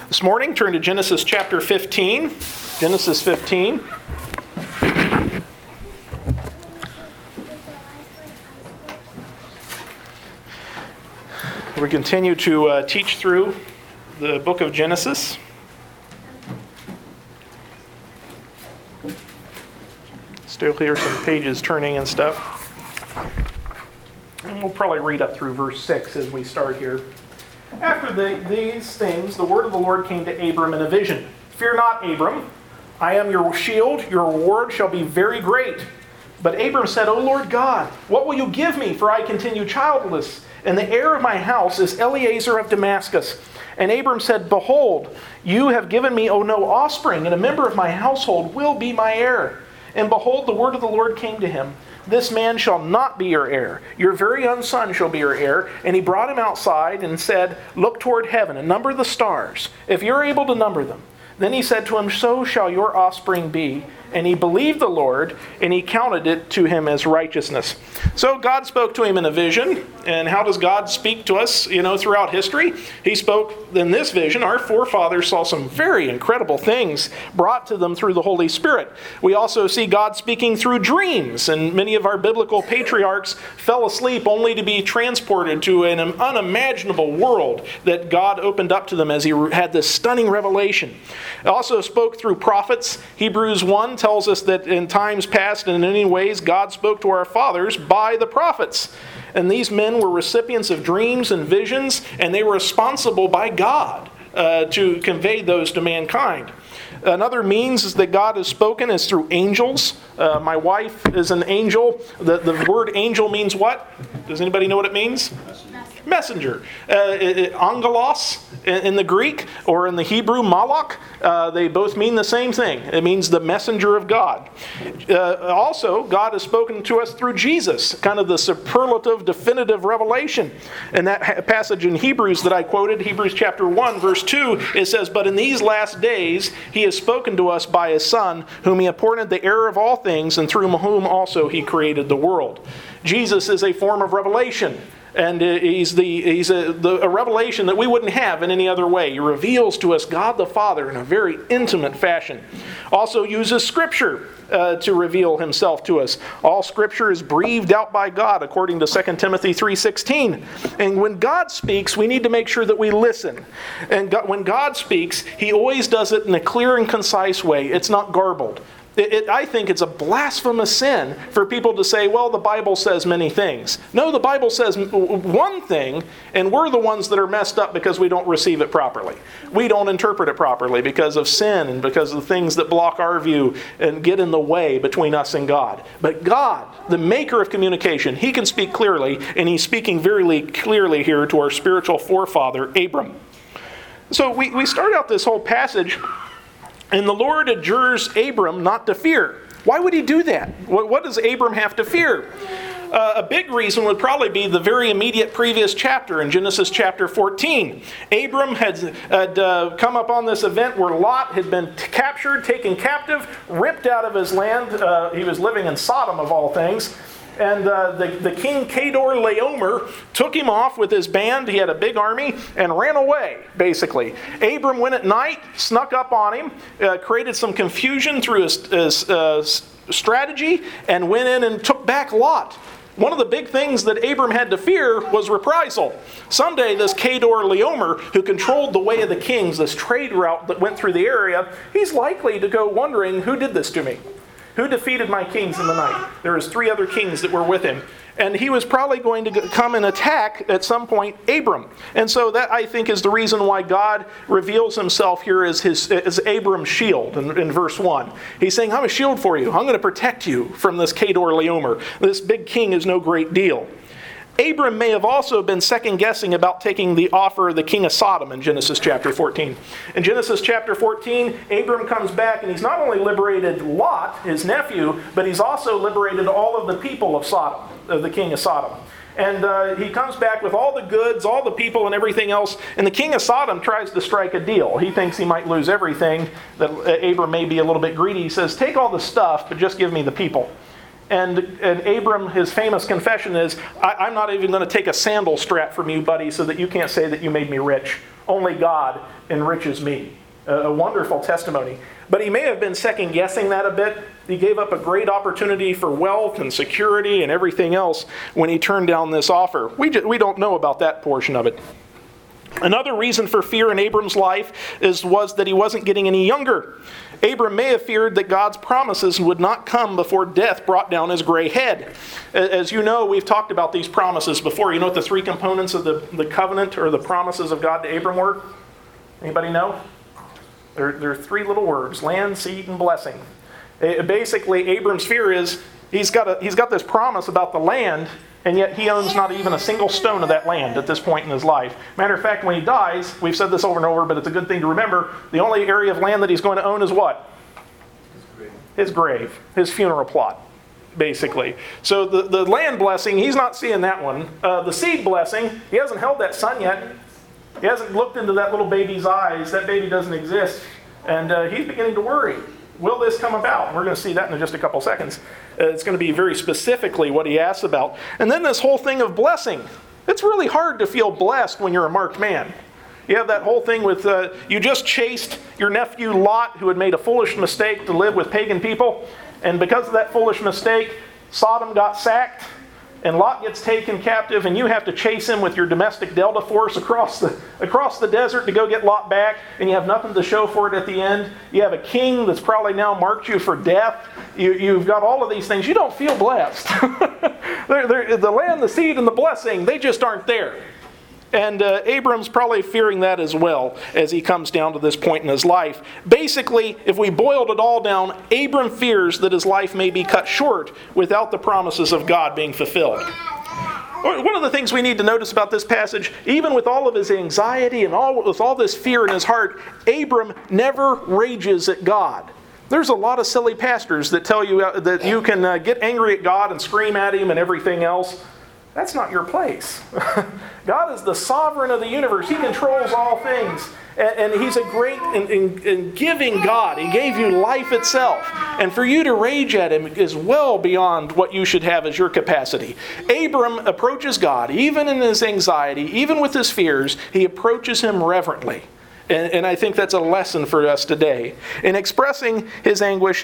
This morning, turn to Genesis chapter 15. Genesis 15. We continue to teach through the book of Genesis. Still hear some pages turning and stuff. And we'll probably read up through verse 6 as we start here. After these things, the word of the Lord came to Abram in a vision. Fear not, Abram. I am your shield. Your reward shall be very great. But Abram said, O Lord God, what will you give me? For I continue childless, and the heir of my house is Eliezer of Damascus. And Abram said, Behold, you have given me, no offspring, and a member of my household will be my heir. And behold, the word of the Lord came to him. This man shall not be your heir. Your very own son shall be your heir. And he brought him outside and said, Look toward heaven and number the stars, if you're able to number them. Then he said to him, So shall your offspring be. And he believed the Lord, and he counted it to him as righteousness. So God spoke to him in a vision. And how does God speak to us, throughout history? He spoke in this vision. Our forefathers saw some very incredible things brought to them through the Holy Spirit. We also see God speaking through dreams. And many of our biblical patriarchs fell asleep only to be transported to an unimaginable world that God opened up to them as he had this stunning revelation. It also spoke through prophets. Hebrews 1 tells us that in times past and in many ways God spoke to our fathers by the prophets. And these men were recipients of dreams and visions, and they were responsible by God to convey those to mankind. Another means that God has spoken is through angels. My wife is an angel. The word angel means what? Does anybody know what it means? Messenger. Angelos in the Greek, or in the Hebrew, malach, they both mean the same thing. It means the messenger of God. Also, God has spoken to us through Jesus, kind of the superlative, definitive revelation. In that passage in Hebrews that I quoted, Hebrews chapter 1, verse 2, it says, But in these last days he has spoken to us by his Son, whom he appointed the heir of all things, and through whom also he created the world. Jesus is a form of revelation. And he's a revelation that we wouldn't have in any other way. He reveals to us God the Father in a very intimate fashion. Also uses Scripture to reveal himself to us. All Scripture is breathed out by God, according to 2 Timothy 3:16. And when God speaks, we need to make sure that we listen. And when God speaks, he always does it in a clear and concise way. It's not garbled. I think it's a blasphemous sin for people to say, well, the Bible says many things. No, the Bible says one thing, and we're the ones that are messed up because we don't receive it properly. We don't interpret it properly because of sin and because of the things that block our view and get in the way between us and God. But God, the maker of communication, he can speak clearly, and he's speaking very clearly here to our spiritual forefather, Abram. So we start out this whole passage, and the Lord adjures Abram not to fear. Why would he do that? What does Abram have to fear? A big reason would probably be the very immediate previous chapter in Genesis chapter 14. Abram had come upon this event where Lot had been captured, taken captive, ripped out of his land. He was living in Sodom of all things. And the king Kedorlaomer took him off with his band. He had a big army and ran away, basically. Abram went at night, snuck up on him, created some confusion through his strategy, and went in and took back Lot. One of the big things that Abram had to fear was reprisal. Someday this Kedorlaomer, who controlled the way of the kings, this trade route that went through the area, he's likely to go wondering, who did this to me? Who defeated my kings in the night? There was 3 other kings that were with him. And he was probably going to come and attack at some point Abram. And so that, I think, is the reason why God reveals himself here as Abram's shield in verse 1. He's saying, I'm a shield for you. I'm going to protect you from this Kedorlaomer. This big king is no great deal. Abram may have also been second-guessing about taking the offer of the king of Sodom in Genesis chapter 14. In Genesis chapter 14, Abram comes back and he's not only liberated Lot, his nephew, but he's also liberated all of the people of Sodom, of the king of Sodom. And he comes back with all the goods, all the people and everything else. And the king of Sodom tries to strike a deal. He thinks he might lose everything, that Abram may be a little bit greedy. He says, take all the stuff, but just give me the people. And Abram, his famous confession is, I'm not even going to take a sandal strap from you, buddy, so that you can't say that you made me rich. Only God enriches me. A wonderful testimony. But he may have been second-guessing that a bit. He gave up a great opportunity for wealth and security and everything else when he turned down this offer. We don't know about that portion of it. Another reason for fear in Abram's life was that he wasn't getting any younger. Abram may have feared that God's promises would not come before death brought down his gray head. As you know, we've talked about these promises before. You know what the three components of the covenant or the promises of God to Abram were? Anybody know? There are three little words: land, seed, and blessing. Basically, Abram's fear is he's got this promise about the land, and yet he owns not even a single stone of that land at this point in his life. Matter of fact, when he dies, we've said this over and over, but it's a good thing to remember, the only area of land that he's going to own is what? His grave, his funeral plot, basically. So the land blessing, he's not seeing that one. The seed blessing, he hasn't held that son yet. He hasn't looked into that little baby's eyes. That baby doesn't exist. And he's beginning to worry. Will this come about? We're going to see that in just a couple seconds. It's going to be very specifically what he asks about. And then this whole thing of blessing. It's really hard to feel blessed when you're a marked man. You have that whole thing with you just chased your nephew Lot, who had made a foolish mistake to live with pagan people. And because of that foolish mistake, Sodom got sacked. And Lot gets taken captive, and you have to chase him with your domestic Delta force across the desert to go get Lot back, and you have nothing to show for it at the end. You have a king that's probably now marked you for death. You've got all of these things. You don't feel blessed. The land, the seed, and the blessing, they just aren't there. And Abram's probably fearing that as well as he comes down to this point in his life. Basically, if we boiled it all down, Abram fears that his life may be cut short without the promises of God being fulfilled. One of the things we need to notice about this passage, even with all of his anxiety and with all this fear in his heart, Abram never rages at God. There's a lot of silly pastors that tell you that you can get angry at God and scream at Him and everything else. That's not your place. God is the sovereign of the universe. He controls all things. And He's a great and giving God. He gave you life itself. And for you to rage at Him is well beyond what you should have as your capacity. Abram approaches God, even in his anxiety, even with his fears, he approaches Him reverently. And I think that's a lesson for us today. In expressing his anguish,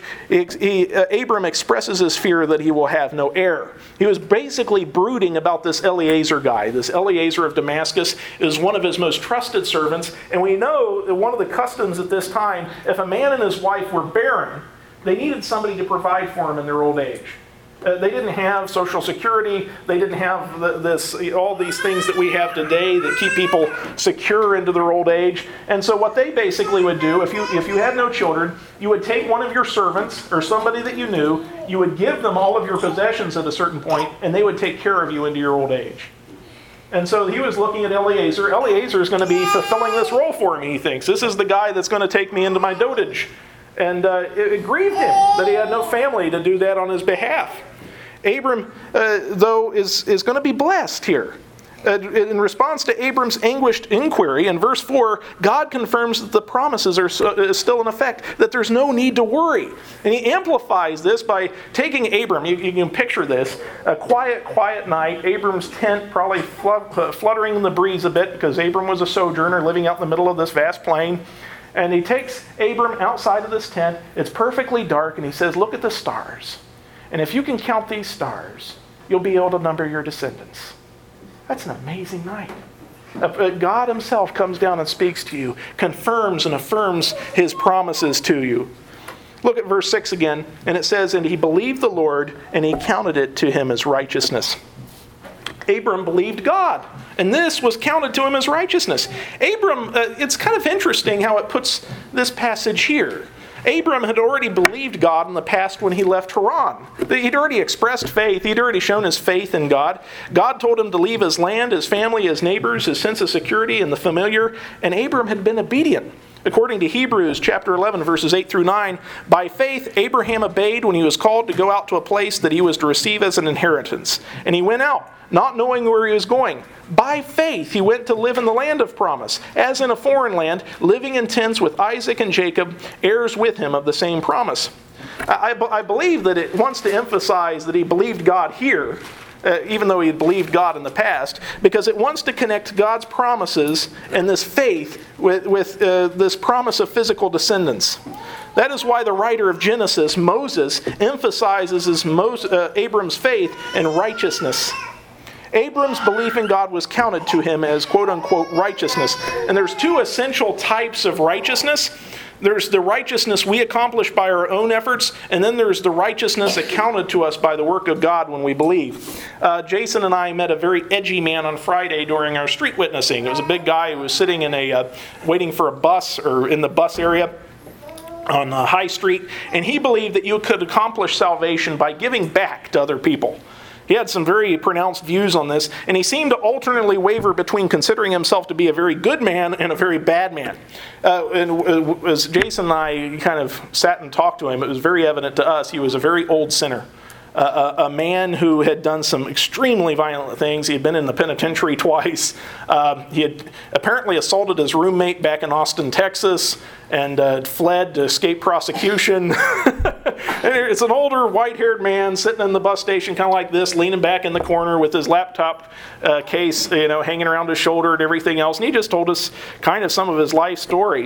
Abram expresses his fear that he will have no heir. He was basically brooding about this Eliezer guy. This Eliezer of Damascus is one of his most trusted servants. And we know that one of the customs at this time, if a man and his wife were barren, they needed somebody to provide for them in their old age. They didn't have Social Security. They didn't have all these things that we have today that keep people secure into their old age. And so what they basically would do, if you had no children, you would take one of your servants or somebody that you knew, you would give them all of your possessions at a certain point, and they would take care of you into your old age. And so he was looking at Eliezer. Eliezer is going to be fulfilling this role for me, he thinks. This is the guy that's going to take me into my dotage. And it grieved him that he had no family to do that on his behalf. Abram, though, is going to be blessed here. In response to Abram's anguished inquiry, in verse 4, God confirms that the promises are still in effect, that there's no need to worry. And He amplifies this by taking Abram, you can picture this, a quiet night, Abram's tent probably fluttering in the breeze a bit, because Abram was a sojourner living out in the middle of this vast plain. And He takes Abram outside of this tent, it's perfectly dark, and He says, look at the stars. And if you can count these stars, you'll be able to number your descendants. That's an amazing night. God Himself comes down and speaks to you, confirms and affirms His promises to you. Look at verse 6 again, and it says, and he believed the Lord, and He counted it to him as righteousness. Abram believed God, and this was counted to him as righteousness. Abram, it's kind of interesting how it puts this passage here. Abram had already believed God in the past when he left Haran. He'd already expressed faith. He'd already shown his faith in God. God told him to leave his land, his family, his neighbors, his sense of security, and the familiar, and Abram had been obedient. According to Hebrews chapter 11, verses 8 through 9, by faith Abraham obeyed when he was called to go out to a place that he was to receive as an inheritance. And he went out, not knowing where he was going. By faith he went to live in the land of promise, as in a foreign land, living in tents with Isaac and Jacob, heirs with him of the same promise. I believe that it wants to emphasize that he believed God here, even though he had believed God in the past, because it wants to connect God's promises and this faith with this promise of physical descendants. That is why the writer of Genesis, Moses, emphasizes Abram's faith and righteousness. Abram's belief in God was counted to him as quote-unquote righteousness. And there's two essential types of righteousness. There's the righteousness we accomplish by our own efforts, and then there's the righteousness accounted to us by the work of God when we believe. Jason and I met a very edgy man on Friday during our street witnessing. It was a big guy who was sitting in waiting for a bus, or in the bus area on High Street, and he believed that you could accomplish salvation by giving back to other people. He had some very pronounced views on this, and he seemed to alternately waver between considering himself to be a very good man and a very bad man. And as Jason and I kind of sat and talked to him, it was very evident to us he was a very old sinner. A man who had done some extremely violent things. He had been in the penitentiary twice. He had apparently assaulted his roommate back in Austin, Texas, and fled to escape prosecution. It's an older, white-haired man sitting in the bus station, kind of like this, leaning back in the corner with his laptop case, hanging around his shoulder and everything else. And he just told us kind of some of his life story.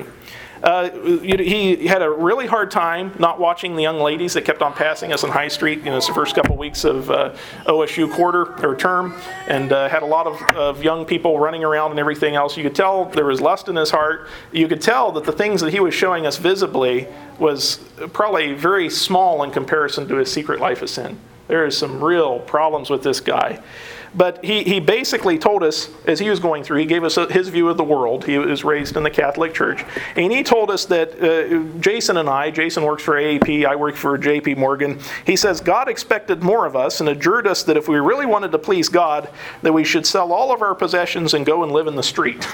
He had a really hard time not watching the young ladies that kept on passing us on High Street. It's the first couple of weeks of OSU quarter or term, and had a lot of young people running around and everything else. You could tell there was lust in his heart. You could tell that the things that he was showing us visibly was probably very small in comparison to his secret life of sin. There is some real problems with this guy. But he basically told us, as he was going through, he gave us his view of the world. He was raised in the Catholic Church. And he told us that Jason works for AAP, I work for JP Morgan. He says, God expected more of us and adjured us that if we really wanted to please God, that we should sell all of our possessions and go and live in the street.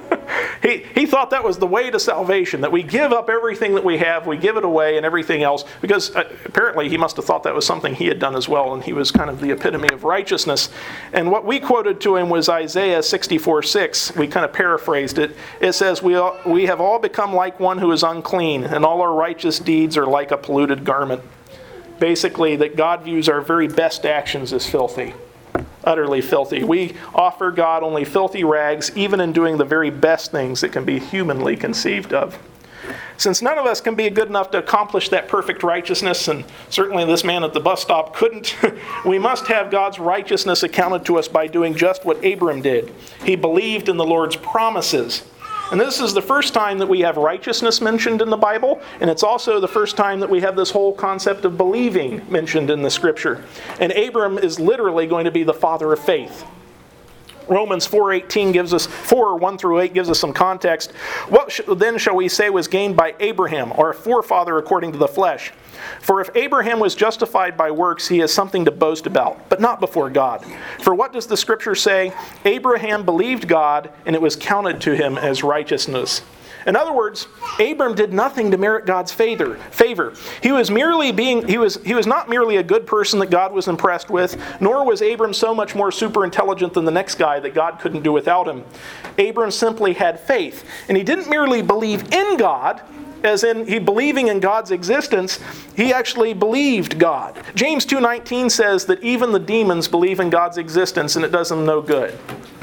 He thought that was the way to salvation, that we give up everything that we have, we give it away and everything else, because apparently he must have thought that was something he had done as well, and he was kind of the epitome of righteousness. And what we quoted to him was Isaiah 64:6. We kind of paraphrased it. It says, we have all become like one who is unclean, and all our righteous deeds are like a polluted garment. Basically, that God views our very best actions as filthy. Utterly filthy. We offer God only filthy rags, even in doing the very best things that can be humanly conceived of. Since none of us can be good enough to accomplish that perfect righteousness, and certainly this man at the bus stop couldn't, we must have God's righteousness accounted to us by doing just what Abram did. He believed in the Lord's promises. And this is the first time that we have righteousness mentioned in the Bible, and it's also the first time that we have this whole concept of believing mentioned in the Scripture. And Abram is literally going to be the father of faith. Romans 4:18 gives us 4:1-8 gives us some context. What then shall we say was gained by Abraham, our forefather according to the flesh? For if Abraham was justified by works, he has something to boast about, but not before God. For what does the Scripture say? Abraham believed God, and it was counted to him as righteousness. In other words, Abram did nothing to merit God's favor. He was not merely a good person that God was impressed with, nor was Abram so much more super intelligent than the next guy that God couldn't do without him. Abram simply had faith, and he didn't merely believe in God, as in he believing in God's existence, he actually believed God. James 2:19 says that even the demons believe in God's existence, and it does them no good.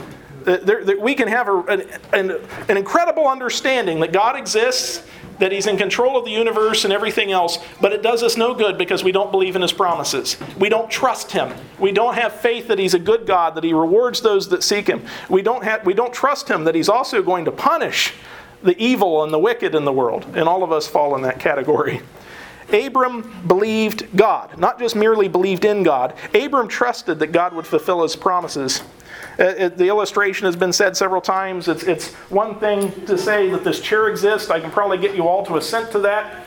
We can have an incredible understanding that God exists, that He's in control of the universe and everything else, but it does us no good because we don't believe in His promises. We don't trust Him. We don't have faith that He's a good God, that He rewards those that seek Him. We don't trust Him that He's also going to punish the evil and the wicked in the world, and all of us fall in that category. Abram believed God, not just merely believed in God. Abram trusted that God would fulfill His promises. The illustration has been said several times. It's one thing to say that this chair exists. I can probably get you all to assent to that.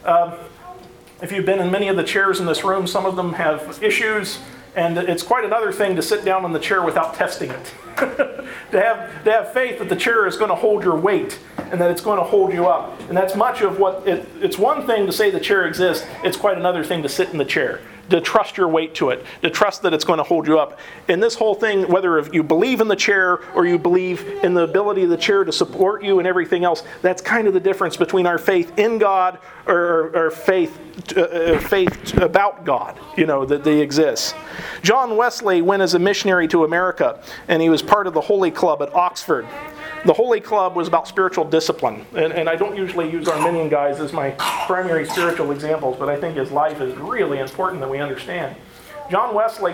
If you've been in many of the chairs in this room, some of them have issues, and it's quite another thing to sit down in the chair without testing it. to have faith that the chair is going to hold your weight. and that it's going to hold you up. And that's much of what, it's one thing to say the chair exists, it's quite another thing to sit in the chair, to trust your weight to it, to trust that it's going to hold you up. And this whole thing, whether if you believe in the chair or you believe in the ability of the chair to support you and everything else, that's kind of the difference between our faith in God or faith about God, that they exist. John Wesley went as a missionary to America, and he was part of the Holy Club at Oxford. The Holy Club was about spiritual discipline. And I don't usually use Arminian guys as my primary spiritual examples, but I think his life is really important that we understand. John Wesley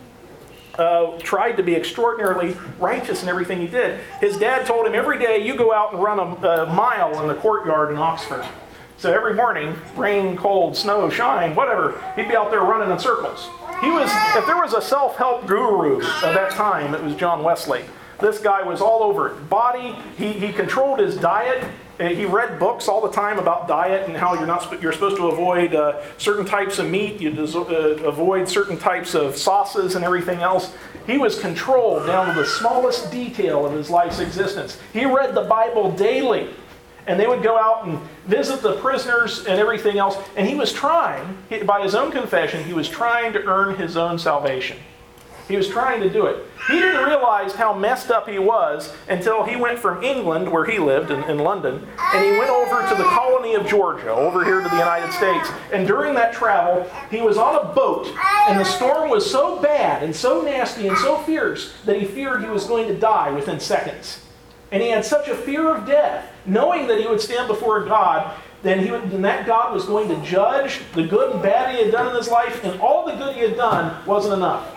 tried to be extraordinarily righteous in everything he did. His dad told him, every day you go out and run a mile in the courtyard in Oxford. So every morning, rain, cold, snow, shine, whatever, he'd be out there running in circles. If there was a self-help guru at that time, it was John Wesley. This guy was all over it. Body, he controlled his diet. He read books all the time about diet and how you're supposed to avoid certain types of meat. You avoid certain types of sauces and everything else. He was controlled down to the smallest detail of his life's existence. He read the Bible daily. And they would go out and visit the prisoners and everything else. And he was trying, by his own confession, he was trying to earn his own salvation. He was trying to do it. He didn't realize how messed up he was until he went from England, where he lived in London, and he went over to the colony of Georgia, over here to the United States. And during that travel, he was on a boat, and the storm was so bad and so nasty and so fierce that he feared he was going to die within seconds. And he had such a fear of death, knowing that he would stand before God, then that God was going to judge the good and bad he had done in his life, and all the good he had done wasn't enough.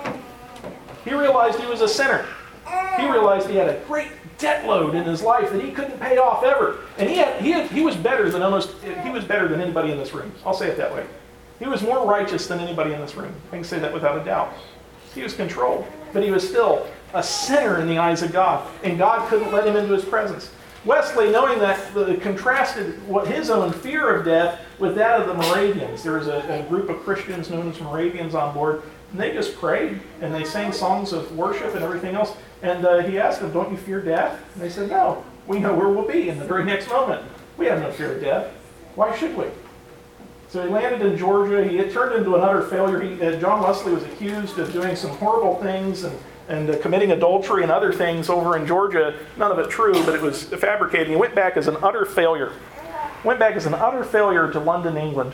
He realized he was a sinner. He realized he had a great debt load in his life that he couldn't pay off ever. And he was better than anybody in this room. I'll say it that way. He was more righteous than anybody in this room. I can say that without a doubt. He was controlled, but he was still a sinner in the eyes of God, and God couldn't let him into his presence. Wesley, knowing that, contrasted his own fear of death with that of the Moravians. There was a group of Christians known as Moravians on board, and they just prayed, and they sang songs of worship and everything else. And he asked them, "Don't you fear death?" And they said, "No, we know where we'll be in the very next moment. We have no fear of death. Why should we?" So he landed in Georgia. He had turned into an utter failure. John Wesley was accused of doing some horrible things and committing adultery and other things over in Georgia. None of it true, but it was fabricated. He went back as an utter failure. Went back as an utter failure to London, England.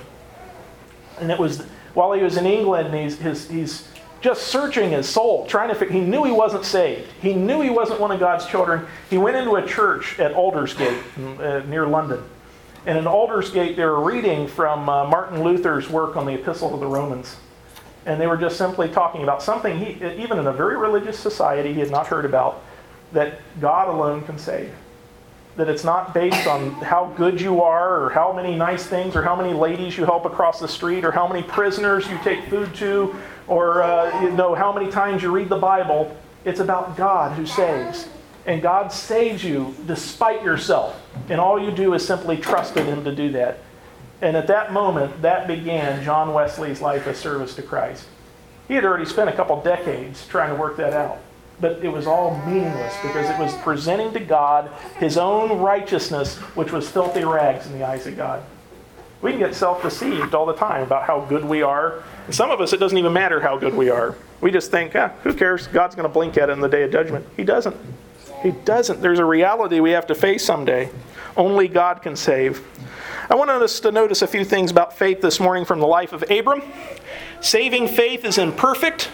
And it was while he was in England, he's just searching his soul, he knew he wasn't saved. He knew he wasn't one of God's children. He went into a church at Aldersgate near London. And in Aldersgate, they were reading from Martin Luther's work on the Epistle to the Romans. And they were just simply talking about something, even in a very religious society, he had not heard about, that God alone can save. That it's not based on how good you are, or how many nice things, or how many ladies you help across the street, or how many prisoners you take food to, or how many times you read the Bible. It's about God who saves. And God saves you despite yourself. And all you do is simply trust in Him to do that. And at that moment, that began John Wesley's life of service to Christ. He had already spent a couple decades trying to work that out. But it was all meaningless because it was presenting to God His own righteousness, which was filthy rags in the eyes of God. We can get self-deceived all the time about how good we are. And some of us, it doesn't even matter how good we are. We just think, who cares? God's going to blink at it in the day of judgment. He doesn't. He doesn't. There's a reality we have to face someday. Only God can save. I want us to notice a few things about faith this morning from the life of Abram. Saving faith is imperfect.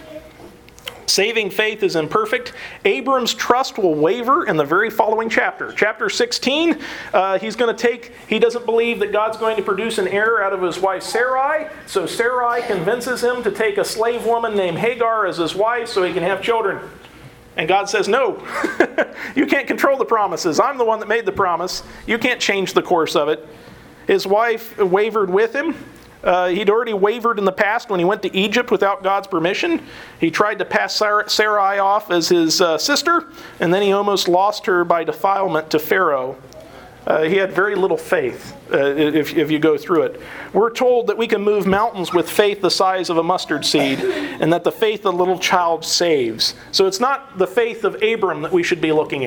Saving faith is imperfect. Abram's trust will waver in the very following chapter. Chapter 16, he doesn't believe that God's going to produce an heir out of his wife Sarai. So Sarai convinces him to take a slave woman named Hagar as his wife so he can have children. And God says, no, you can't control the promises. I'm the one that made the promise. You can't change the course of it. His wife wavered with him. He'd already wavered in the past when he went to Egypt without God's permission. He tried to pass Sarai off as his sister, and then he almost lost her by defilement to Pharaoh. He had very little faith if you go through it. We're told that we can move mountains with faith the size of a mustard seed, and that the faith of a little child saves. So it's not the faith of Abram that we should be looking at.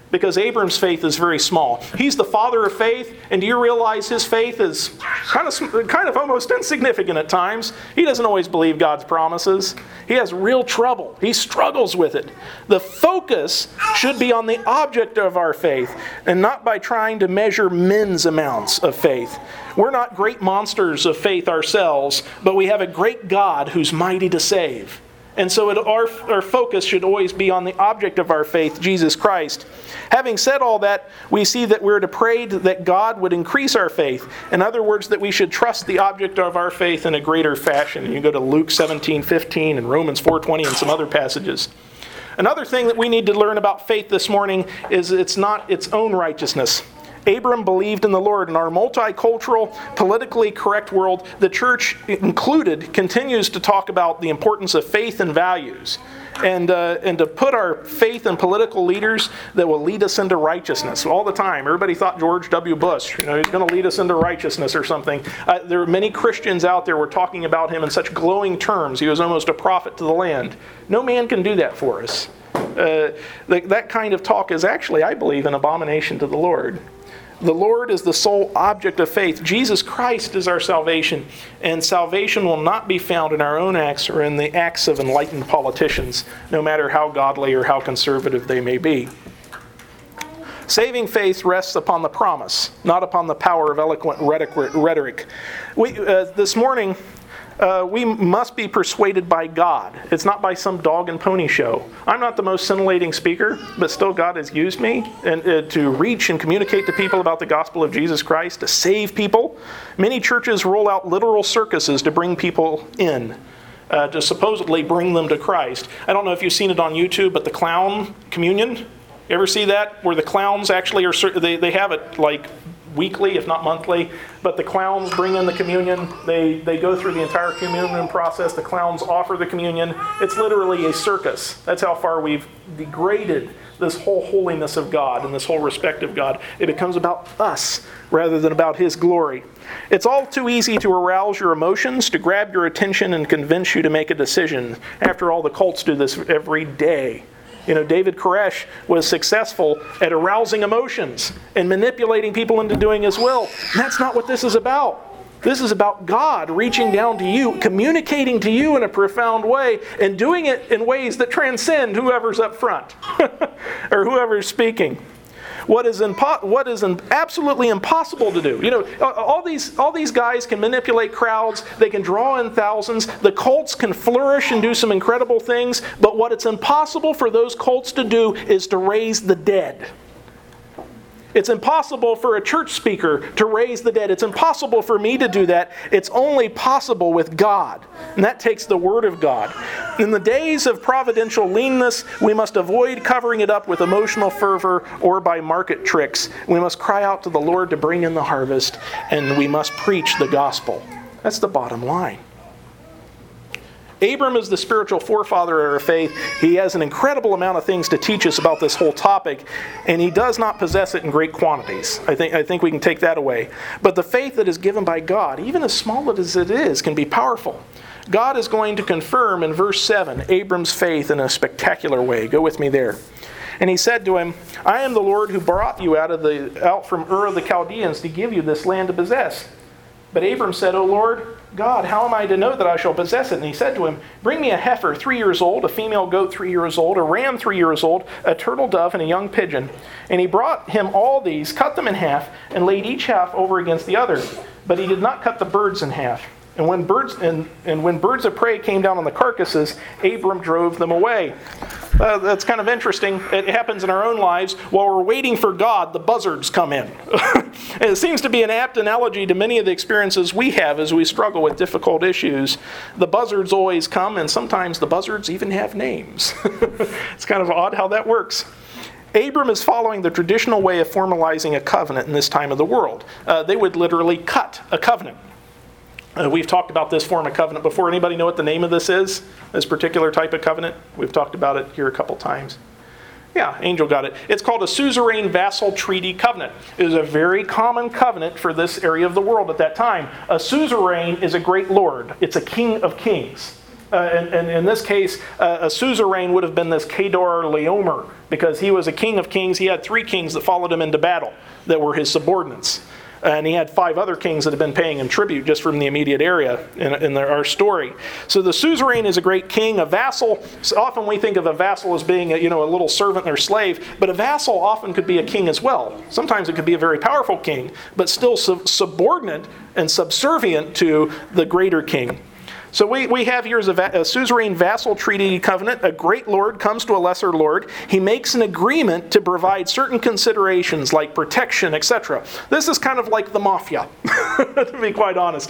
Because Abram's faith is very small. He's the father of faith, and do you realize his faith is kind of almost insignificant at times? He doesn't always believe God's promises. He has real trouble. He struggles with it. The focus should be on the object of our faith, and not by trying to measure men's amounts of faith. We're not great monsters of faith ourselves, but we have a great God who's mighty to save. And so our focus should always be on the object of our faith, Jesus Christ. Having said all that, we see that we're to pray that God would increase our faith. In other words, that we should trust the object of our faith in a greater fashion. You go to Luke 17:15 and Romans 4:20 and some other passages. Another thing that we need to learn about faith this morning is it's not its own righteousness. Abram believed in the Lord. In our multicultural, politically correct world, the church included continues to talk about the importance of faith and values, and to put our faith in political leaders that will lead us into righteousness all the time. Everybody thought George W. Bush, he's going to lead us into righteousness or something. There are many Christians out there who were talking about him in such glowing terms. He was almost a prophet to the land. No man can do that for us. That kind of talk is actually, I believe, an abomination to the Lord. The Lord is the sole object of faith. Jesus Christ is our salvation, and salvation will not be found in our own acts or in the acts of enlightened politicians, no matter how godly or how conservative they may be. Saving faith rests upon the promise, not upon the power of eloquent rhetoric. This morning, we must be persuaded by God. It's not by some dog and pony show. I'm not the most scintillating speaker, but still God has used me to reach and communicate to people about the gospel of Jesus Christ, to save people. Many churches roll out literal circuses to bring people in, to supposedly bring them to Christ. I don't know if you've seen it on YouTube, but the clown communion, you ever see that? Where the clowns actually they have it like weekly, if not monthly, but the clowns bring in the communion. They go through the entire communion process. The clowns offer the communion. It's literally a circus. That's how far we've degraded this whole holiness of God and this whole respect of God. It becomes about us rather than about His glory. It's all too easy to arouse your emotions, to grab your attention and convince you to make a decision. After all, the cults do this every day. David Koresh was successful at arousing emotions and manipulating people into doing his will. And that's not what this is about. This is about God reaching down to you, communicating to you in a profound way, and doing it in ways that transcend whoever's up front or whoever's speaking. What is absolutely impossible to do. All these guys can manipulate crowds. They can draw in thousands. The cults can flourish and do some incredible things. But what it's impossible for those cults to do is to raise the dead. It's impossible for a church speaker to raise the dead. It's impossible for me to do that. It's only possible with God. And that takes the Word of God. In the days of providential leanness, we must avoid covering it up with emotional fervor or by market tricks. We must cry out to the Lord to bring in the harvest, and we must preach the gospel. That's the bottom line. Abram is the spiritual forefather of our faith. He has an incredible amount of things to teach us about this whole topic, and he does not possess it in great quantities. I think we can take that away. But the faith that is given by God, even as small as it is, can be powerful. God is going to confirm in verse 7 Abram's faith in a spectacular way. Go with me there. And he said to him, I am the Lord who brought you out from Ur of the Chaldeans to give you this land to possess. But Abram said, O Lord God, how am I to know that I shall possess it? And he said to him, bring me a heifer 3 years old, a female goat 3 years old, a ram 3 years old, a turtle dove, and a young pigeon. And he brought him all these, cut them in half, and laid each half over against the other. But he did not cut the birds in half. And when birds of prey came down on the carcasses, Abram drove them away. That's kind of interesting. It happens in our own lives. While we're waiting for God, the buzzards come in. It seems to be an apt analogy to many of the experiences we have as we struggle with difficult issues. The buzzards always come, and sometimes the buzzards even have names. It's kind of odd how that works. Abram is following the traditional way of formalizing a covenant in this time of the world. They would literally cut a covenant. We've talked about this form of covenant before. Anybody know what the name of this is? This particular type of covenant? We've talked about it here a couple times. Yeah, Angel got it. It's called a suzerain vassal treaty covenant. It was a very common covenant for this area of the world at that time. A suzerain is a great lord. It's a king of kings. And in this case, a suzerain would have been this Kedar Laomer, because he was a king of kings. He had 3 kings that followed him into battle that were his subordinates. And he had 5 other kings that had been paying him tribute just from the immediate area in our story. So the suzerain is a great king. A vassal, so often we think of a vassal as being a little servant or slave, but a vassal often could be a king as well. Sometimes it could be a very powerful king, but still subordinate and subservient to the greater king. So we have here a suzerain vassal treaty covenant. A great lord comes to a lesser lord. He makes an agreement to provide certain considerations like protection, etc. This is kind of like the mafia, to be quite honest.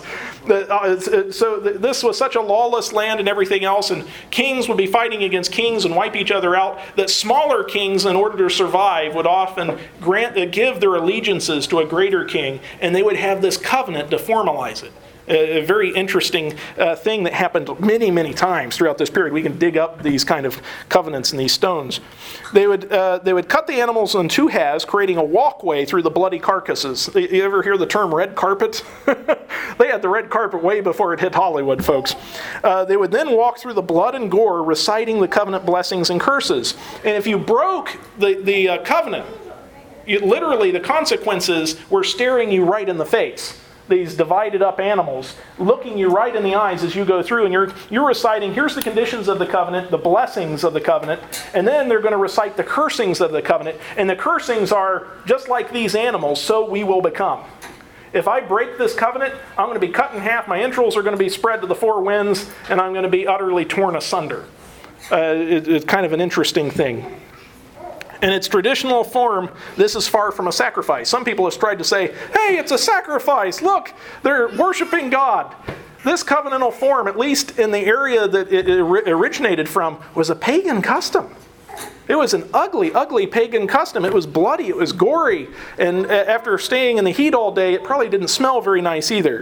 So this was such a lawless land and everything else, and kings would be fighting against kings and wipe each other out, that smaller kings, in order to survive, would often give their allegiances to a greater king, and they would have this covenant to formalize it. A very interesting thing that happened many, many times throughout this period. We can dig up these kind of covenants in these stones. They would cut the animals in 2 halves, creating a walkway through the bloody carcasses. You ever hear the term red carpet? They had the red carpet way before it hit Hollywood, folks. They would then walk through the blood and gore, reciting the covenant blessings and curses. And if you broke the covenant, literally the consequences were staring you right in the face. These divided up animals looking you right in the eyes as you go through, and you're reciting, here's the conditions of the covenant, the blessings of the covenant, and then they're going to recite the cursings of the covenant. And the cursings are, just like these animals, so we will become. If I break this covenant, I'm going to be cut in half, my entrails are going to be spread to the 4 winds, and I'm going to be utterly torn asunder. It's kind of an interesting thing. In its traditional form, this is far from a sacrifice. Some people have tried to say, hey, it's a sacrifice. Look, they're worshiping God. This covenantal form, at least in the area that it originated from, was a pagan custom. It was an ugly, ugly pagan custom. It was bloody, it was gory, and after staying in the heat all day, it probably didn't smell very nice either.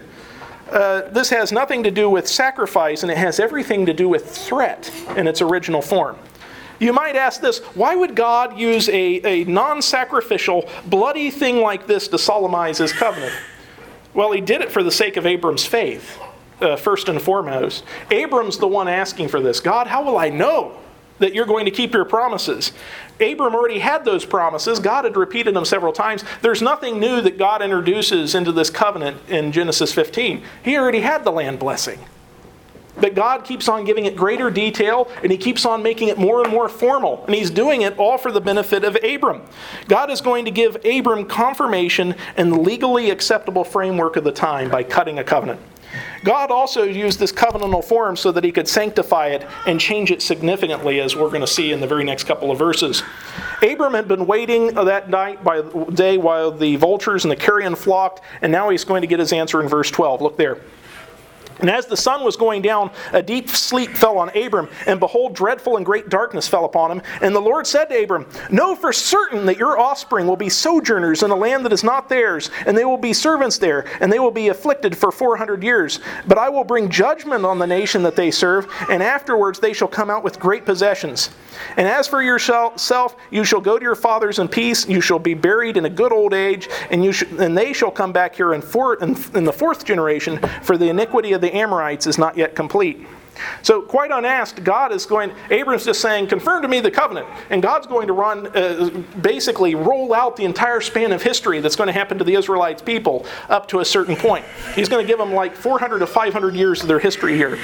This has nothing to do with sacrifice, and it has everything to do with threat in its original form. You might ask this, why would God use a non-sacrificial, bloody thing like this to solemnize his covenant? Well, he did it for the sake of Abram's faith, first and foremost. Abram's the one asking for this. God, how will I know that you're going to keep your promises? Abram already had those promises. God had repeated them several times. There's nothing new that God introduces into this covenant in Genesis 15. He already had the land blessing. But God keeps on giving it greater detail, and he keeps on making it more and more formal. And he's doing it all for the benefit of Abram. God is going to give Abram confirmation and the legally acceptable framework of the time by cutting a covenant. God also used this covenantal form so that he could sanctify it and change it significantly, as we're going to see in the very next couple of verses. Abram had been waiting that night by day while the vultures and the carrion flocked, and now he's going to get his answer in verse 12. Look there. And as the sun was going down, a deep sleep fell on Abram, and behold, dreadful and great darkness fell upon him. And the Lord said to Abram, know for certain that your offspring will be sojourners in a land that is not theirs, and they will be servants there, and they will be afflicted for 400 years. But I will bring judgment on the nation that they serve, and afterwards they shall come out with great possessions. And as for yourself, you shall go to your fathers in peace, you shall be buried in a good old age, and they shall come back here in the 4th generation, for the iniquity of the Amorites is not yet complete. So quite unasked, Abram's just saying, confirm to me the covenant. And God's going to basically roll out the entire span of history that's going to happen to the Israelites people up to a certain point. He's going to give them like 400 to 500 years of their history here.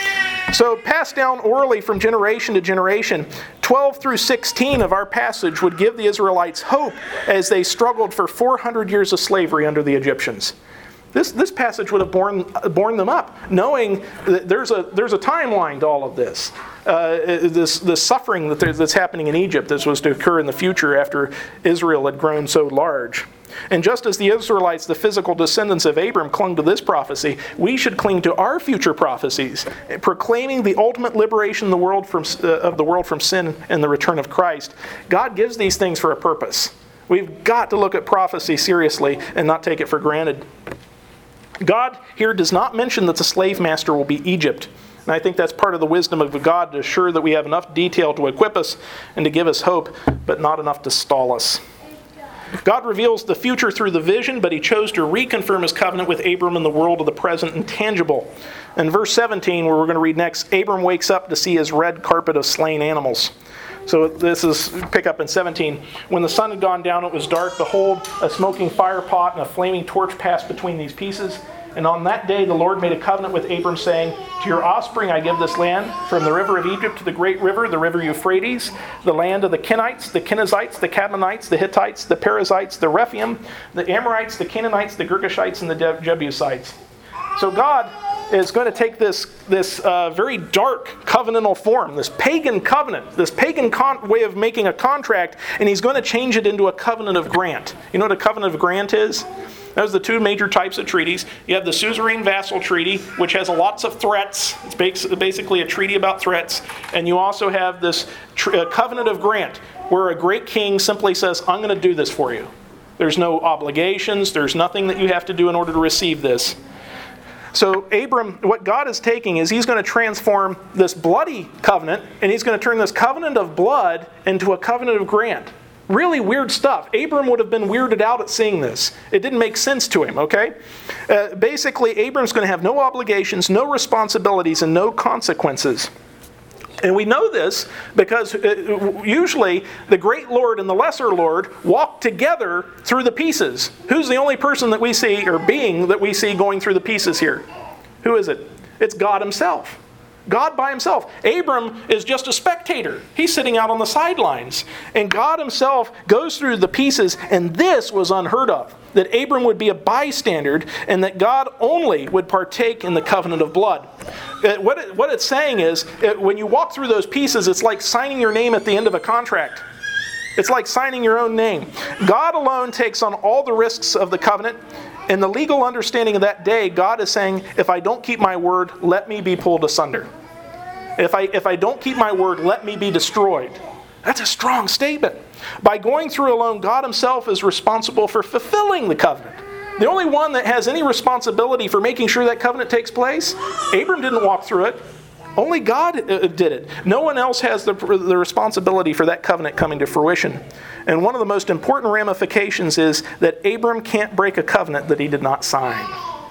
So passed down orally from generation to generation, 12 through 16 of our passage would give the Israelites hope as they struggled for 400 years of slavery under the Egyptians. This passage would have borne them up, knowing that there's a timeline to all of this. This suffering that's happening in Egypt, this was to occur in the future after Israel had grown so large. And just as the Israelites, the physical descendants of Abram, clung to this prophecy, we should cling to our future prophecies, proclaiming the ultimate liberation of the world from sin and the return of Christ. God gives these things for a purpose. We've got to look at prophecy seriously and not take it for granted. God here does not mention that the slave master will be Egypt. And I think that's part of the wisdom of God, to assure that we have enough detail to equip us and to give us hope, but not enough to stall us. God reveals the future through the vision, but he chose to reconfirm his covenant with Abram in the world of the present and tangible. In verse 17, where we're going to read next, Abram wakes up to see his red carpet of slain animals. So this is, pick up in 17. When the sun had gone down, it was dark. Behold, a smoking fire pot and a flaming torch passed between these pieces. And on that day the Lord made a covenant with Abram, saying, to your offspring I give this land, from the river of Egypt to the great river, the river Euphrates, the land of the Kenites, the Kenizzites, the Kadmonites, the Hittites, the Perizzites, the Rephaim, the Amorites, the Canaanites, the Girgashites, and the Jebusites. So God is going to take this very dark covenantal form, this pagan covenant, this pagan way of making a contract, and he's going to change it into a covenant of grant. You know what a covenant of grant is? Those are the two major types of treaties. You have the suzerain vassal treaty, which has lots of threats. It's basically a treaty about threats. And you also have this covenant of grant, where a great king simply says, I'm going to do this for you. There's no obligations. There's nothing that you have to do in order to receive this. So Abram, what God is taking is he's going to transform this bloody covenant, and he's going to turn this covenant of blood into a covenant of grant. Really weird stuff. Abram would have been weirded out at seeing this. It didn't make sense to him, okay? Basically, Abram's going to have no obligations, no responsibilities, and no consequences. And we know this because usually the great Lord and the lesser Lord walk together through the pieces. Who's the only person that we see, or being that we see going through the pieces here? Who is it? It's God himself. God by himself. Abram is just a spectator. He's sitting out on the sidelines. And God himself goes through the pieces, and this was unheard of. That Abram would be a bystander, and that God only would partake in the covenant of blood. What it's saying is, when you walk through those pieces, it's like signing your name at the end of a contract. It's like signing your own name. God alone takes on all the risks of the covenant. In the legal understanding of that day, God is saying, if I don't keep my word, let me be pulled asunder. If I don't keep my word, let me be destroyed. That's a strong statement. By going through alone, God himself is responsible for fulfilling the covenant. The only one that has any responsibility for making sure that covenant takes place, Abram didn't walk through it. Only God did it. No one else has the responsibility for that covenant coming to fruition. And one of the most important ramifications is that Abram can't break a covenant that he did not sign.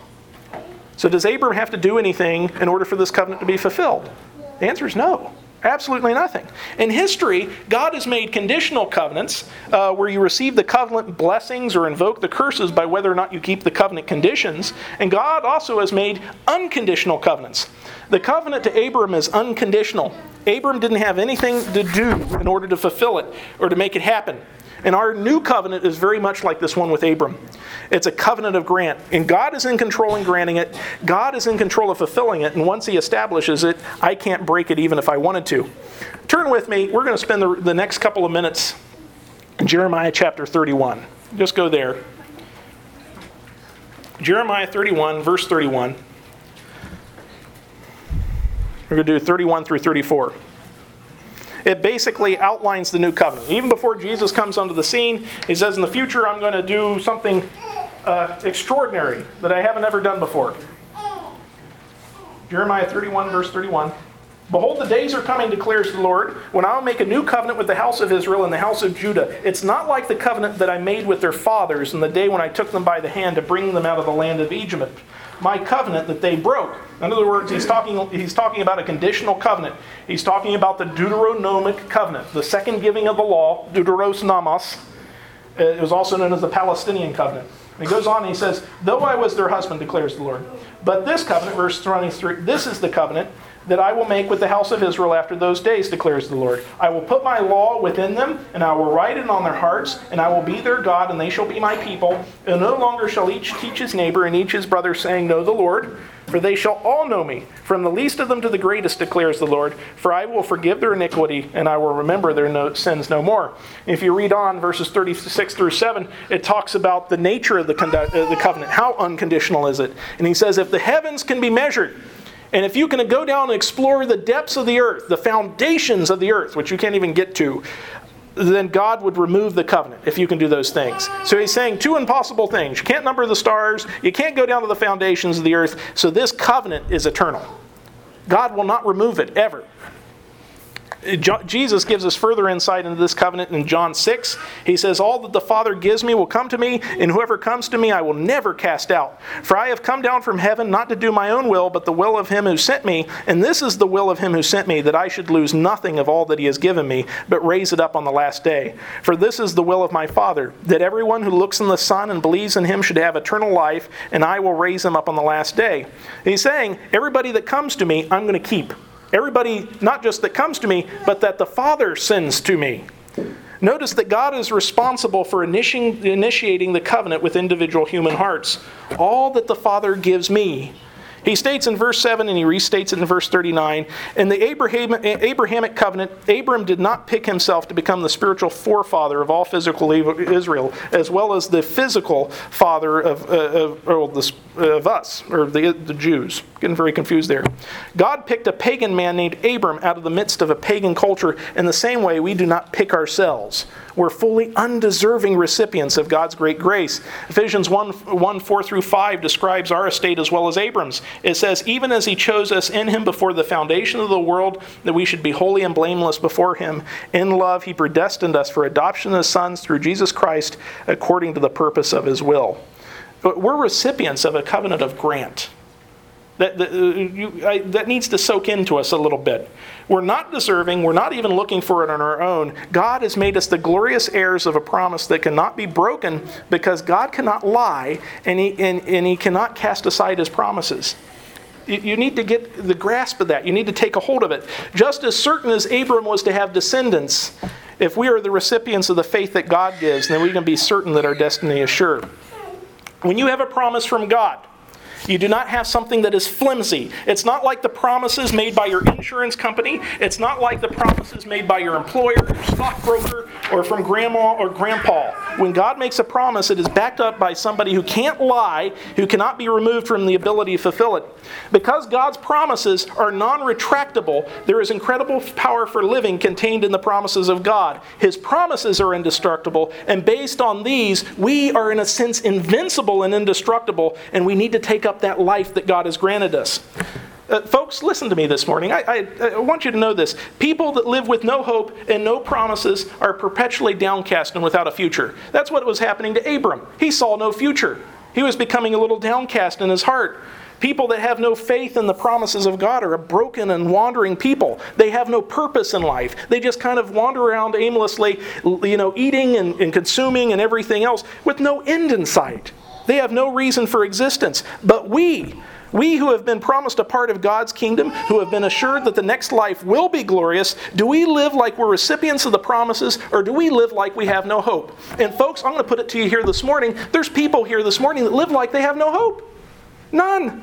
So does Abram have to do anything in order for this covenant to be fulfilled? The answer is no. Absolutely nothing. In history, God has made conditional covenants where you receive the covenant blessings or invoke the curses by whether or not you keep the covenant conditions. And God also has made unconditional covenants. The covenant to Abram is unconditional. Abram didn't have anything to do in order to fulfill it or to make it happen. And our new covenant is very much like this one with Abram. It's a covenant of grant. And God is in control in granting it. God is in control of fulfilling it. And once he establishes it, I can't break it even if I wanted to. Turn with me. We're going to spend the next couple of minutes in Jeremiah chapter 31. Just go there. Jeremiah 31, verse 31. We're going to do 31 through 34. It basically outlines the new covenant. Even before Jesus comes onto the scene, he says, in the future I'm going to do something extraordinary that I haven't ever done before. Jeremiah 31, verse 31. Behold, the days are coming, declares the Lord, when I will make a new covenant with the house of Israel and the house of Judah. It's not like the covenant that I made with their fathers in the day when I took them by the hand to bring them out of the land of Egypt. My covenant that they broke. In other words, he's talking about a conditional covenant. He's talking about the Deuteronomic covenant, the second giving of the law, Deuteros Nomos. It was also known as the Palestinian covenant. And he goes on and he says, though I was their husband, declares the Lord. But this covenant, verse 23, this is the covenant that I will make with the house of Israel after those days, declares the Lord. I will put my law within them, and I will write it on their hearts, and I will be their God, and they shall be my people. And no longer shall each teach his neighbor and each his brother, saying, know the Lord, for they shall all know me, from the least of them to the greatest, declares the Lord. For I will forgive their iniquity, and I will remember their sins no more. If you read on, verses 36 through 7, it talks about the nature of the covenant. How unconditional is it? And he says, if the heavens can be measured, and if you can go down and explore the depths of the earth, the foundations of the earth, which you can't even get to, then God would remove the covenant if you can do those things. So he's saying two impossible things. You can't number the stars. You can't go down to the foundations of the earth. So this covenant is eternal. God will not remove it, ever. Jesus gives us further insight into this covenant in John 6. He says, all that the Father gives me will come to me, and whoever comes to me I will never cast out. For I have come down from heaven not to do my own will, but the will of him who sent me. And this is the will of him who sent me, that I should lose nothing of all that he has given me, but raise it up on the last day. For this is the will of my Father, that everyone who looks on the Son and believes in him should have eternal life, and I will raise him up on the last day. He's saying, everybody that comes to me, I'm going to keep. Everybody, not just that comes to me, but that the Father sends to me. Notice that God is responsible for initiating the covenant with individual human hearts. All that the Father gives me. He states in verse 7, and he restates it in verse 39, in the Abrahamic covenant, Abram did not pick himself to become the spiritual forefather of all physical Israel, as well as the physical father of us, or the Jews. Getting very confused there. God picked a pagan man named Abram out of the midst of a pagan culture. In the same way, we do not pick ourselves. We're fully undeserving recipients of God's great grace. Ephesians 1:4-5 describes our estate as well as Abram's. It says, even as he chose us in him before the foundation of the world, that we should be holy and blameless before him. In love, he predestined us for adoption as sons through Jesus Christ, according to the purpose of his will. But we're recipients of a covenant of grant. That needs to soak into us a little bit. We're not deserving. We're not even looking for it on our own. God has made us the glorious heirs of a promise that cannot be broken, because God cannot lie, and He cannot cast aside His promises. You need to get the grasp of that. You need to take a hold of it. Just as certain as Abram was to have descendants, if we are the recipients of the faith that God gives, then we can be certain that our destiny is sure. When you have a promise from God, you do not have something that is flimsy. It's not like the promises made by your insurance company. It's not like the promises made by your employer, your stockbroker, or from grandma or grandpa. When God makes a promise, it is backed up by somebody who can't lie, who cannot be removed from the ability to fulfill it. Because God's promises are non-retractable, there is incredible power for living contained in the promises of God. His promises are indestructible, and based on these, we are in a sense invincible and indestructible, and we need to take up that life that God has granted us. Folks, listen to me this morning. I want you to know this. People that live with no hope and no promises are perpetually downcast and without a future. That's what was happening to Abram. He saw no future. He was becoming a little downcast in his heart. People that have no faith in the promises of God are a broken and wandering people. They have no purpose in life. They just kind of wander around aimlessly, eating and consuming and everything else with no end in sight. They have no reason for existence. But we who have been promised a part of God's kingdom, who have been assured that the next life will be glorious, do we live like we're recipients of the promises, or do we live like we have no hope? And folks, I'm going to put it to you here this morning. There's people here this morning that live like they have no hope. None.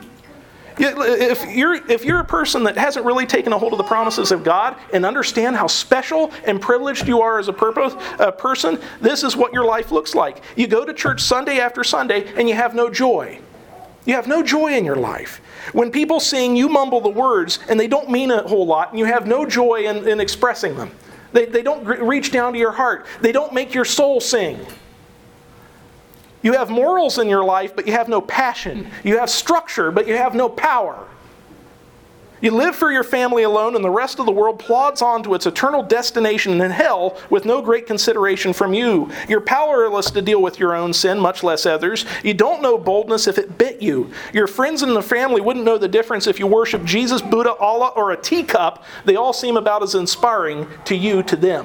If you're a person that hasn't really taken a hold of the promises of God and understand how special and privileged you are as a person, this is what your life looks like. You go to church Sunday after Sunday and you have no joy. You have no joy in your life. When people sing, you mumble the words and they don't mean a whole lot, and you have no joy in expressing them. They don't reach down to your heart. They don't make your soul sing. You have morals in your life, but you have no passion. You have structure, but you have no power. You live for your family alone, and the rest of the world plods on to its eternal destination in hell with no great consideration from you. You're powerless to deal with your own sin, much less others. You don't know boldness if it bit you. Your friends in the family wouldn't know the difference if you worship Jesus, Buddha, Allah, or a teacup. They all seem about as inspiring to you to them.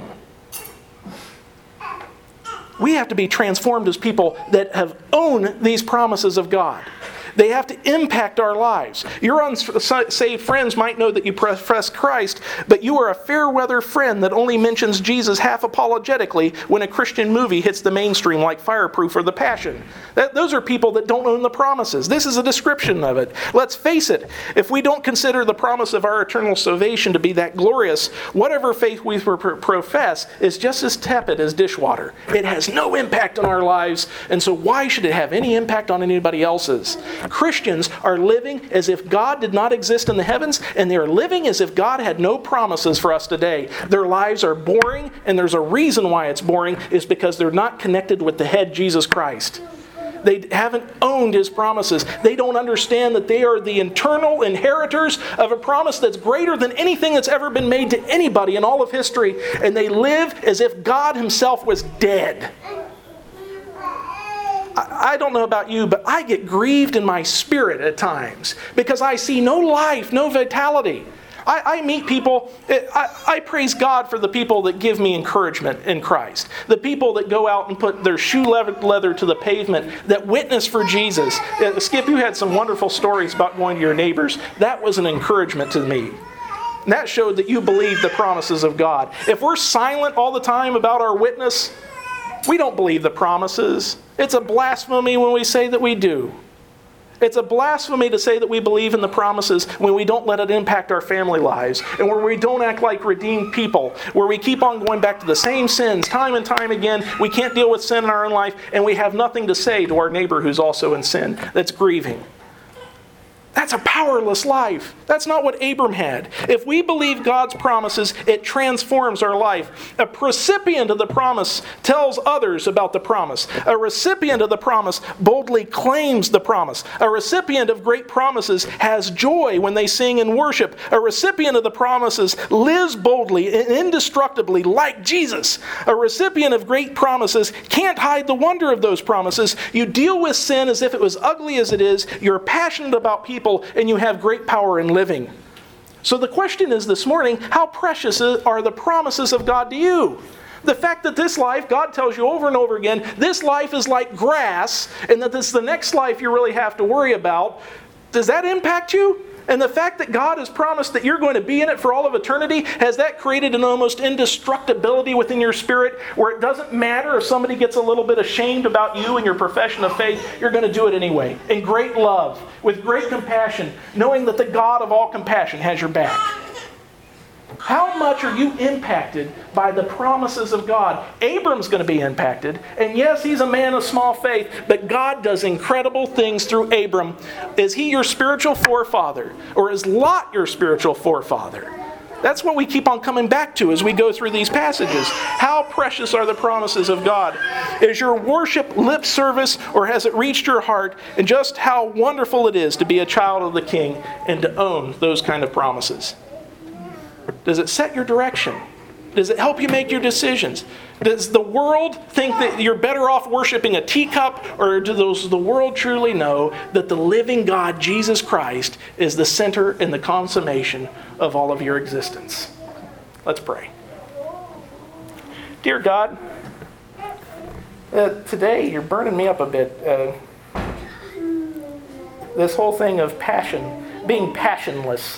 We have to be transformed as people that have owned these promises of God. They have to impact our lives. Your unsaved friends might know that you profess Christ, but you are a fair-weather friend that only mentions Jesus half apologetically when a Christian movie hits the mainstream like Fireproof or The Passion. Those are people that don't own the promises. This is a description of it. Let's face it, if we don't consider the promise of our eternal salvation to be that glorious, whatever faith we profess is just as tepid as dishwater. It has no impact on our lives, and so why should it have any impact on anybody else's? Christians are living as if God did not exist in the heavens, and they are living as if God had no promises for us today. Their lives are boring, and there's a reason why it's boring, is because they're not connected with the head, Jesus Christ. They haven't owned his promises. They don't understand that they are the eternal inheritors of a promise that's greater than anything that's ever been made to anybody in all of history. And they live as if God himself was dead. I don't know about you, but I get grieved in my spirit at times because I see no life, no vitality. I meet people, I praise God for the people that give me encouragement in Christ. The people that go out and put their shoe leather to the pavement, that witness for Jesus. Skip, you had some wonderful stories about going to your neighbors. That was an encouragement to me. And that showed that you believe the promises of God. If we're silent all the time about our witness, we don't believe the promises. It's a blasphemy when we say that we do. It's a blasphemy to say that we believe in the promises when we don't let it impact our family lives, and where we don't act like redeemed people, where we keep on going back to the same sins time and time again. We can't deal with sin in our own life, and we have nothing to say to our neighbor who's also in sin, that's grieving. That's a powerless life. That's not what Abram had. If we believe God's promises, it transforms our life. A recipient of the promise tells others about the promise. A recipient of the promise boldly claims the promise. A recipient of great promises has joy when they sing and worship. A recipient of the promises lives boldly and indestructibly like Jesus. A recipient of great promises can't hide the wonder of those promises. You deal with sin as if it was ugly as it is. You're passionate about people, and you have great power in living. So the question is this morning, how precious are the promises of God to you? The fact that this life, God tells you over and over again, this life is like grass, and that this is the next life you really have to worry about, does that impact you? And the fact that God has promised that you're going to be in it for all of eternity, has that created an almost indestructibility within your spirit where it doesn't matter if somebody gets a little bit ashamed about you and your profession of faith, you're going to do it anyway. In great love, with great compassion, knowing that the God of all compassion has your back. How much are you impacted by the promises of God? Abram's going to be impacted. And yes, he's a man of small faith, but God does incredible things through Abram. Is he your spiritual forefather? Or is Lot your spiritual forefather? That's what we keep on coming back to as we go through these passages. How precious are the promises of God? Is your worship lip service, or has it reached your heart? And just how wonderful it is to be a child of the King and to own those kind of promises. Does it set your direction? Does it help you make your decisions? Does the world think that you're better off worshiping a teacup, or does the world truly know that the living God, Jesus Christ, is the center and the consummation of all of your existence? Let's pray. Dear God, today you're burning me up a bit. This whole thing of passion, being passionless.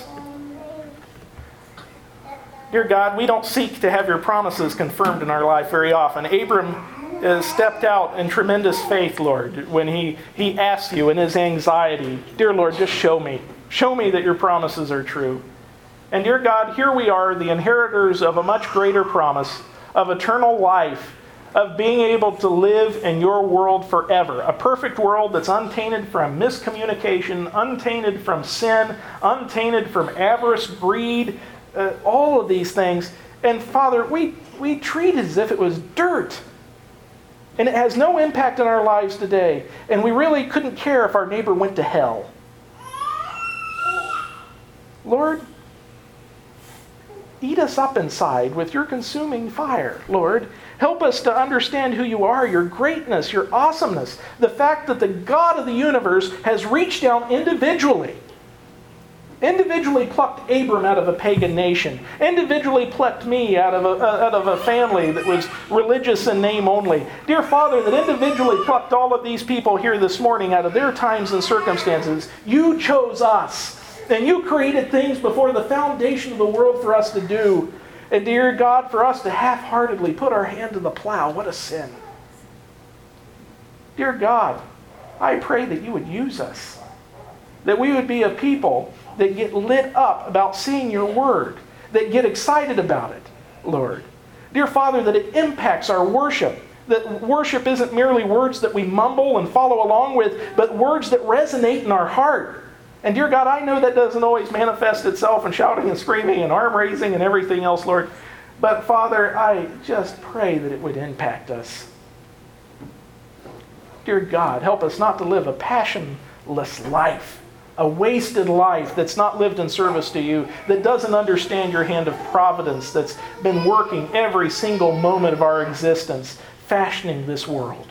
Dear God, we don't seek to have your promises confirmed in our life very often. Abram stepped out in tremendous faith, Lord, when he asked you in his anxiety, dear Lord, just show me. Show me that your promises are true. And dear God, here we are, the inheritors of a much greater promise, of eternal life, of being able to live in your world forever. A perfect world that's untainted from miscommunication, untainted from sin, untainted from avarice, greed, all of these things. And Father, we treat it as if it was dirt. And it has no impact on our lives today. And we really couldn't care if our neighbor went to hell. Lord, eat us up inside with your consuming fire, Lord. Help us to understand who you are, your greatness, your awesomeness. The fact that the God of the universe has reached down individually plucked Abram out of a pagan nation, individually plucked me out of a family that was religious in name only. Dear Father, that individually plucked all of these people here this morning out of their times and circumstances. You chose us, and you created things before the foundation of the world for us to do. And dear God, for us to half-heartedly put our hand to the plow, what a sin. Dear God, I pray that you would use us, that we would be a people that get lit up about seeing your word, that get excited about it, Lord. Dear Father, that it impacts our worship, that worship isn't merely words that we mumble and follow along with, but words that resonate in our heart. And dear God, I know that doesn't always manifest itself in shouting and screaming and arm raising and everything else, Lord. But Father, I just pray that it would impact us. Dear God, help us not to live a passionless life, a wasted life that's not lived in service to you, that doesn't understand your hand of providence, that's been working every single moment of our existence, fashioning this world.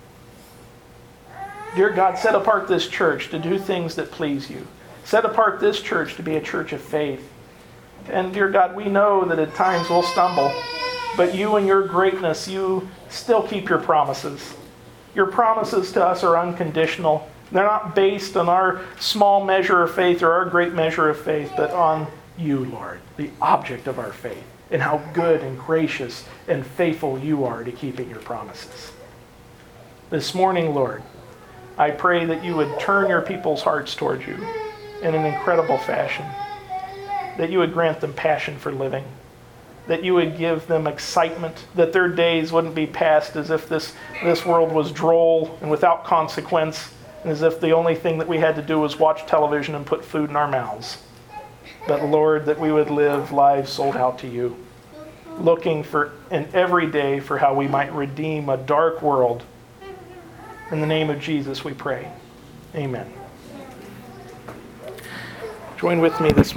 Dear God, set apart this church to do things that please you. Set apart this church to be a church of faith. And dear God, we know that at times we'll stumble, but you in your greatness, you still keep your promises. Your promises to us are unconditional. They're not based on our small measure of faith or our great measure of faith, but on you, Lord, the object of our faith, and how good and gracious and faithful you are to keeping your promises. This morning, Lord, I pray that you would turn your people's hearts towards you in an incredible fashion, that you would grant them passion for living, that you would give them excitement, that their days wouldn't be passed as if this world was droll and without consequence, and as if the only thing that we had to do was watch television and put food in our mouths. But Lord, that we would live lives sold out to you, looking for in every day for how we might redeem a dark world. In the name of Jesus we pray. Amen. Join with me this